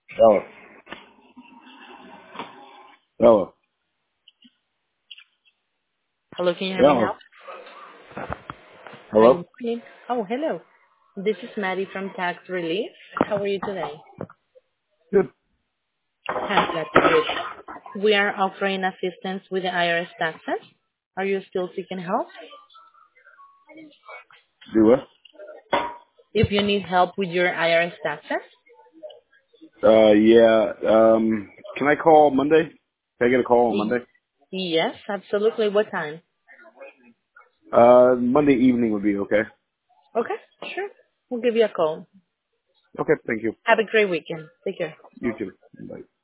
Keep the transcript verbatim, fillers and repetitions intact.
Hello. Hello. Hello, can you hear me Hello. now? Hi, Hello. good morning. Oh, hello. This is Maddie from Tax Relief. How are you today? Good. I'm glad to hear that. We are offering assistance with the I R S taxes. Are you still seeking help? Do what? If you need help with your I R S taxes? Uh, yeah. Um, can I call Monday? Can I get a call on Y- Monday? Yes, absolutely. What time? Uh, Monday evening would be okay. Okay, sure. We'll give you a call. Okay. Thank you. Have a great weekend. Take care. You too. Bye.